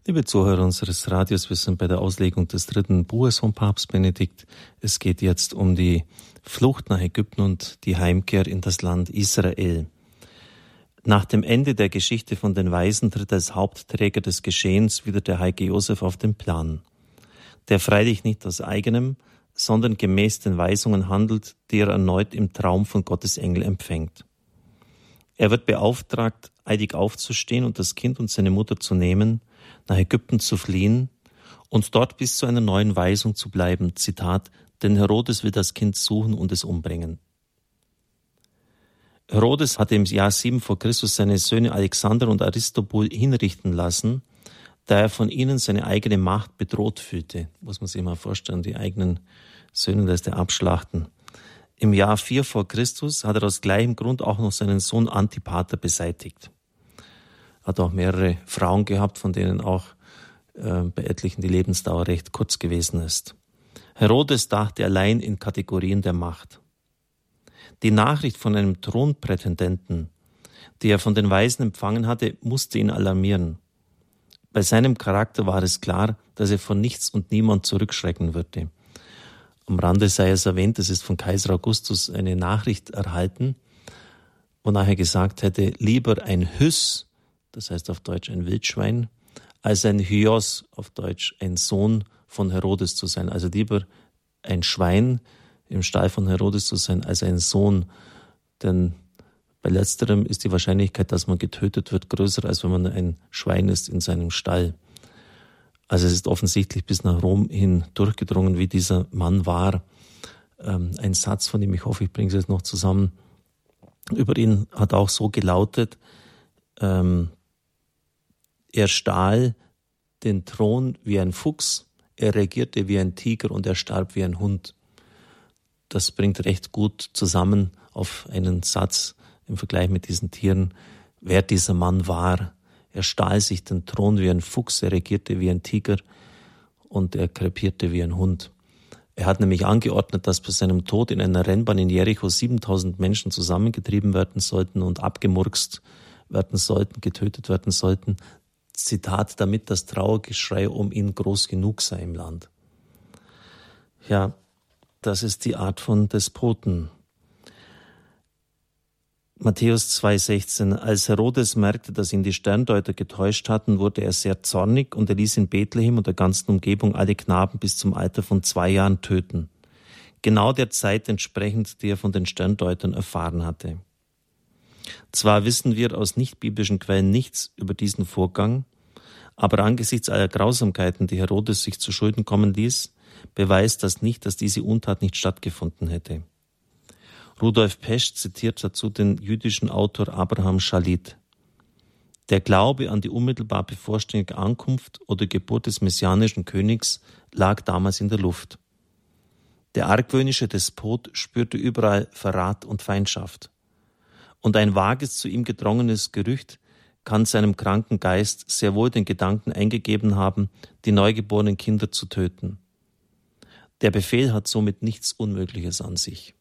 Liebe Zuhörer unseres Radios, wir sind bei der Auslegung des 3. Buches von Papst Benedikt. Es geht jetzt um die Flucht nach Ägypten und die Heimkehr in das Land Israel. Nach dem Ende der Geschichte von den Weisen tritt als Hauptträger des Geschehens wieder der heilige Josef auf den Plan, der freilich nicht aus eigenem, sondern gemäß den Weisungen handelt, die er erneut im Traum von Gottes Engel empfängt. Er wird beauftragt, eilig aufzustehen und das Kind und seine Mutter zu nehmen, nach Ägypten zu fliehen und dort bis zu einer neuen Weisung zu bleiben. Zitat: Denn Herodes will das Kind suchen und es umbringen. Herodes hatte im Jahr 7 vor Christus seine Söhne Alexander und Aristobul hinrichten lassen, da er von ihnen seine eigene Macht bedroht fühlte. Muss man sich mal vorstellen, die eigenen Söhne lässt er abschlachten. Im Jahr 4 vor Christus hat er aus gleichem Grund auch noch seinen Sohn Antipater beseitigt. Hat auch mehrere Frauen gehabt, von denen auch bei etlichen die Lebensdauer recht kurz gewesen ist. Herodes dachte allein in Kategorien der Macht. Die Nachricht von einem Thronprätendenten, die er von den Weisen empfangen hatte, musste ihn alarmieren. Bei seinem Charakter war es klar, dass er von nichts und niemand zurückschrecken würde. Am Rande sei es erwähnt, es ist von Kaiser Augustus eine Nachricht erhalten, wonach er gesagt hätte, lieber ein Hüss, das heißt auf Deutsch ein Wildschwein, als ein Hyos, auf Deutsch ein Sohn von Herodes zu sein. Also lieber ein Schwein im Stall von Herodes zu sein, als ein Sohn. Denn bei letzterem ist die Wahrscheinlichkeit, dass man getötet wird, größer, als wenn man ein Schwein ist in seinem Stall. Also es ist offensichtlich bis nach Rom hin durchgedrungen, wie dieser Mann war. Ein Satz, von dem ich hoffe, ich bringe es jetzt noch zusammen, über ihn hat auch so gelautet: Er stahl den Thron wie ein Fuchs, er regierte wie ein Tiger und er starb wie ein Hund. Das bringt recht gut zusammen auf einen Satz im Vergleich mit diesen Tieren, wer dieser Mann war. Er stahl sich den Thron wie ein Fuchs, er regierte wie ein Tiger und er krepierte wie ein Hund. Er hat nämlich angeordnet, dass bei seinem Tod in einer Rennbahn in Jericho 7000 Menschen zusammengetrieben werden sollten und abgemurkst werden sollten, getötet werden sollten. Zitat, damit das Trauergeschrei um ihn groß genug sei im Land. Ja, das ist die Art von Despoten. Matthäus 2,16: Als Herodes merkte, dass ihn die Sterndeuter getäuscht hatten, wurde er sehr zornig und er ließ in Bethlehem und der ganzen Umgebung alle Knaben bis zum Alter von 2 Jahren töten. Genau der Zeit entsprechend, die er von den Sterndeutern erfahren hatte. Zwar wissen wir aus nicht-biblischen Quellen nichts über diesen Vorgang, aber angesichts aller Grausamkeiten, die Herodes sich zu Schulden kommen ließ, beweist das nicht, dass diese Untat nicht stattgefunden hätte. Rudolf Pesch zitiert dazu den jüdischen Autor Abraham Shalit. Der Glaube an die unmittelbar bevorstehende Ankunft oder Geburt des messianischen Königs lag damals in der Luft. Der argwöhnische Despot spürte überall Verrat und Feindschaft. Und ein vages zu ihm gedrungenes Gerücht kann seinem kranken Geist sehr wohl den Gedanken eingegeben haben, die neugeborenen Kinder zu töten. Der Befehl hat somit nichts Unmögliches an sich.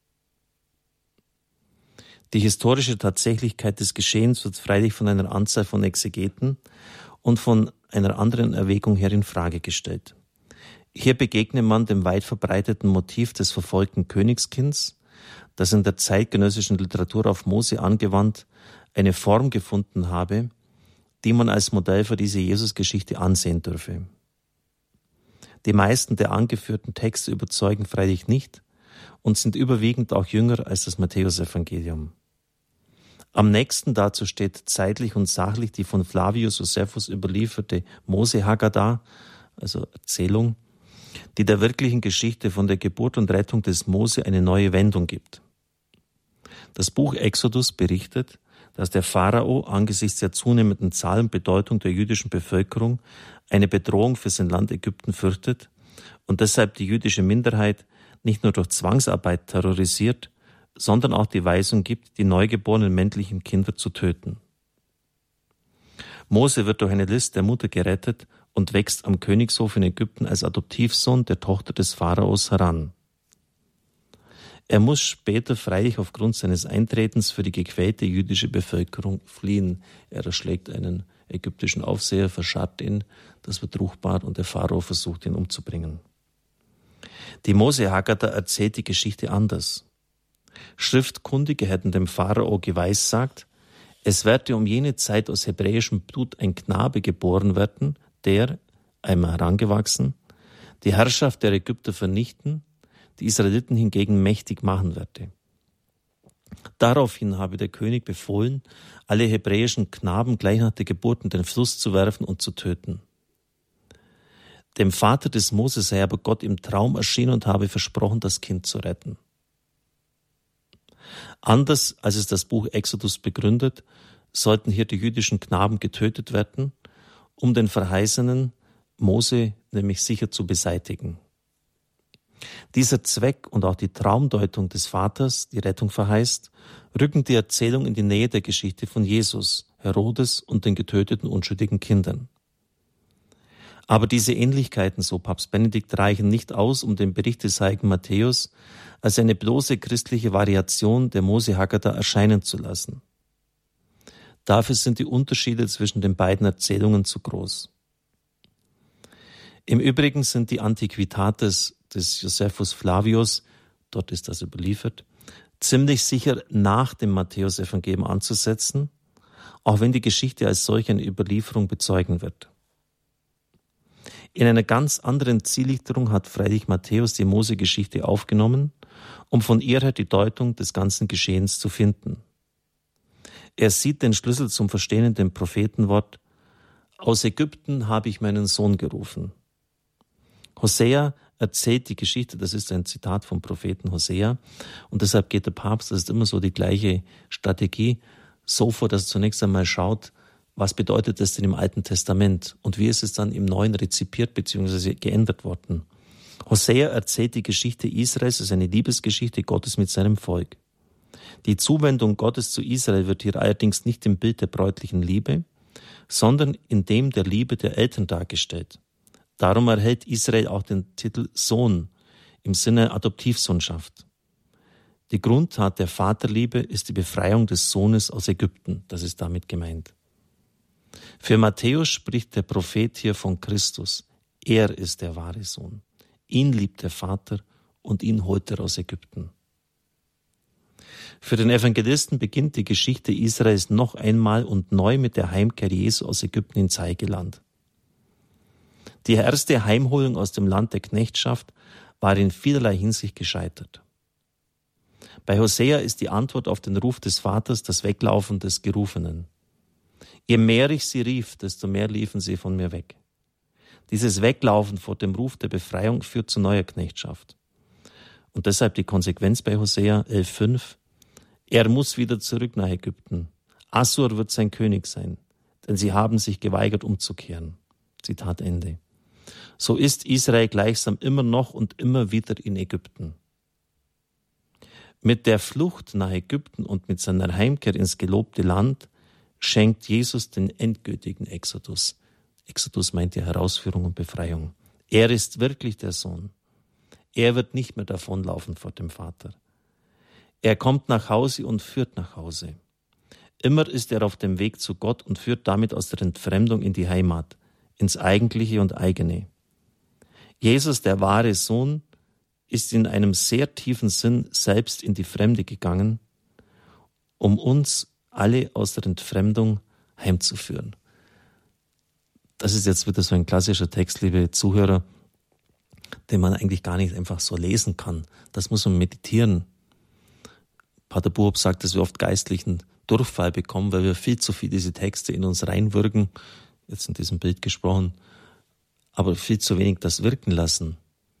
Die historische Tatsächlichkeit des Geschehens wird freilich von einer Anzahl von Exegeten und von einer anderen Erwägung her in Frage gestellt. Hier begegnet man dem weit verbreiteten Motiv des verfolgten Königskinds, das in der zeitgenössischen Literatur auf Mose angewandt eine Form gefunden habe, die man als Modell für diese Jesusgeschichte ansehen dürfe. Die meisten der angeführten Texte überzeugen freilich nicht und sind überwiegend auch jünger als das Matthäusevangelium. Am nächsten dazu steht zeitlich und sachlich die von Flavius Josephus überlieferte Mose-Haggadah, also Erzählung, die der wirklichen Geschichte von der Geburt und Rettung des Mose eine neue Wendung gibt. Das Buch Exodus berichtet, dass der Pharao angesichts der zunehmenden Zahl und Bedeutung der jüdischen Bevölkerung eine Bedrohung für sein Land Ägypten fürchtet und deshalb die jüdische Minderheit nicht nur durch Zwangsarbeit terrorisiert, sondern auch die Weisung gibt, die neugeborenen männlichen Kinder zu töten. Mose wird durch eine List der Mutter gerettet und wächst am Königshof in Ägypten als Adoptivsohn der Tochter des Pharaos heran. Er muss später freilich aufgrund seines Eintretens für die gequälte jüdische Bevölkerung fliehen. Er erschlägt einen ägyptischen Aufseher verscharrt ihn, das wird ruchbar und der Pharao versucht ihn umzubringen. Die Mose-Haggadah erzählt die Geschichte anders. Schriftkundige hätten dem Pharao geweissagt, es werde um jene Zeit aus hebräischem Blut ein Knabe geboren werden, der, einmal herangewachsen, die Herrschaft der Ägypter vernichten, die Israeliten hingegen mächtig machen werde. Daraufhin habe der König befohlen, alle hebräischen Knaben gleich nach der Geburt in den Fluss zu werfen und zu töten. Dem Vater des Mose sei aber Gott im Traum erschienen und habe versprochen, das Kind zu retten. Anders als es das Buch Exodus begründet, sollten hier die jüdischen Knaben getötet werden, um den verheißenen Mose nämlich sicher zu beseitigen. Dieser Zweck und auch die Traumdeutung des Vaters, die Rettung verheißt, rücken die Erzählung in die Nähe der Geschichte von Jesus, Herodes und den getöteten unschuldigen Kindern. Aber diese Ähnlichkeiten, so Papst Benedikt, reichen nicht aus, um den Bericht des heiligen Matthäus als eine bloße christliche Variation der Mose-Haggadah erscheinen zu lassen. Dafür sind die Unterschiede zwischen den beiden Erzählungen zu groß. Im Übrigen sind die Antiquitates des Josephus Flavius, dort ist das überliefert, ziemlich sicher nach dem Matthäusevangelium anzusetzen, auch wenn die Geschichte als solche eine Überlieferung bezeugen wird. In einer ganz anderen Zielrichtung hat freilich Matthäus die Mose-Geschichte aufgenommen, um von ihr her die Deutung des ganzen Geschehens zu finden. Er sieht den Schlüssel zum Verstehen in dem Prophetenwort: Aus Ägypten habe ich meinen Sohn gerufen. Hosea erzählt die Geschichte, das ist ein Zitat vom Propheten Hosea, und deshalb geht der Papst, das ist immer so die gleiche Strategie, so vor, dass er zunächst einmal schaut, was bedeutet das denn im Alten Testament und wie ist es dann im Neuen rezipiert bzw. geändert worden. Hosea erzählt die Geschichte Israels als eine Liebesgeschichte Gottes mit seinem Volk. Die Zuwendung Gottes zu Israel wird hier allerdings nicht im Bild der bräutlichen Liebe, sondern in dem der Liebe der Eltern dargestellt. Darum erhält Israel auch den Titel Sohn im Sinne Adoptivsohnschaft. Die Grundtat der Vaterliebe ist die Befreiung des Sohnes aus Ägypten, das ist damit gemeint. Für Matthäus spricht der Prophet hier von Christus. Er ist der wahre Sohn. Ihn liebt der Vater und ihn holt er aus Ägypten. Für den Evangelisten beginnt die Geschichte Israels noch einmal und neu mit der Heimkehr Jesu aus Ägypten ins Heilige Die erste Heimholung aus dem Land der Knechtschaft war in vielerlei Hinsicht gescheitert. Bei Hosea ist die Antwort auf den Ruf des Vaters das Weglaufen des Gerufenen. Je mehr ich sie rief, desto mehr liefen sie von mir weg. Dieses Weglaufen vor dem Ruf der Befreiung führt zu neuer Knechtschaft. Und deshalb die Konsequenz bei Hosea 11,5. Er muss wieder zurück nach Ägypten. Assur wird sein König sein, denn sie haben sich geweigert umzukehren. Zitat Ende. So ist Israel gleichsam immer noch und immer wieder in Ägypten. Mit der Flucht nach Ägypten und mit seiner Heimkehr ins gelobte Land schenkt Jesus den endgültigen Exodus. Exodus meint ja Herausführung und Befreiung. Er ist wirklich der Sohn. Er wird nicht mehr davonlaufen vor dem Vater. Er kommt nach Hause und führt nach Hause. Immer ist er auf dem Weg zu Gott und führt damit aus der Entfremdung in die Heimat, ins Eigentliche und Eigene. Jesus, der wahre Sohn, ist in einem sehr tiefen Sinn selbst in die Fremde gegangen, um uns alle aus der Entfremdung heimzuführen. Das ist jetzt wieder so ein klassischer Text, liebe Zuhörer, den man eigentlich gar nicht einfach so lesen kann. Das muss man meditieren. Pater Buob sagt, dass wir oft geistlichen Durchfall bekommen, weil wir viel zu viel diese Texte in uns reinwirken, jetzt in diesem Bild gesprochen, aber viel zu wenig das wirken lassen.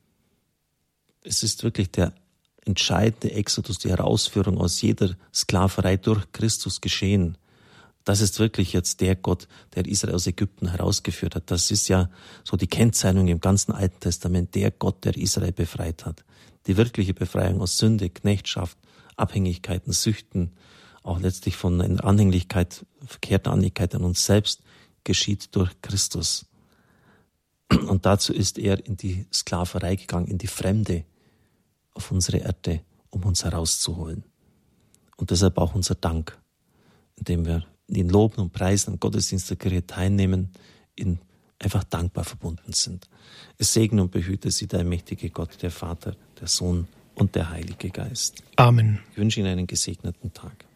Es ist wirklich der entscheidende Exodus, die Herausführung aus jeder Sklaverei durch Christus geschehen. Das ist wirklich jetzt der Gott, der Israel aus Ägypten herausgeführt hat. Das ist ja so die Kennzeichnung im ganzen Alten Testament, der Gott, der Israel befreit hat. Die wirkliche Befreiung aus Sünde, Knechtschaft, Abhängigkeiten, Süchten, auch letztlich von einer Anhänglichkeit, verkehrter Anhängigkeit an uns selbst, geschieht durch Christus. Und dazu ist er in die Sklaverei gegangen, in die Fremde auf unsere Erde, um uns herauszuholen. Und deshalb auch unser Dank, indem wir ihn loben und preisen, am Gottesdienst der Kirche teilnehmen, einfach dankbar verbunden sind. Es segne und behüte Sie der mächtige Gott, der Vater, der Sohn und der Heilige Geist. Amen. Ich wünsche Ihnen einen gesegneten Tag.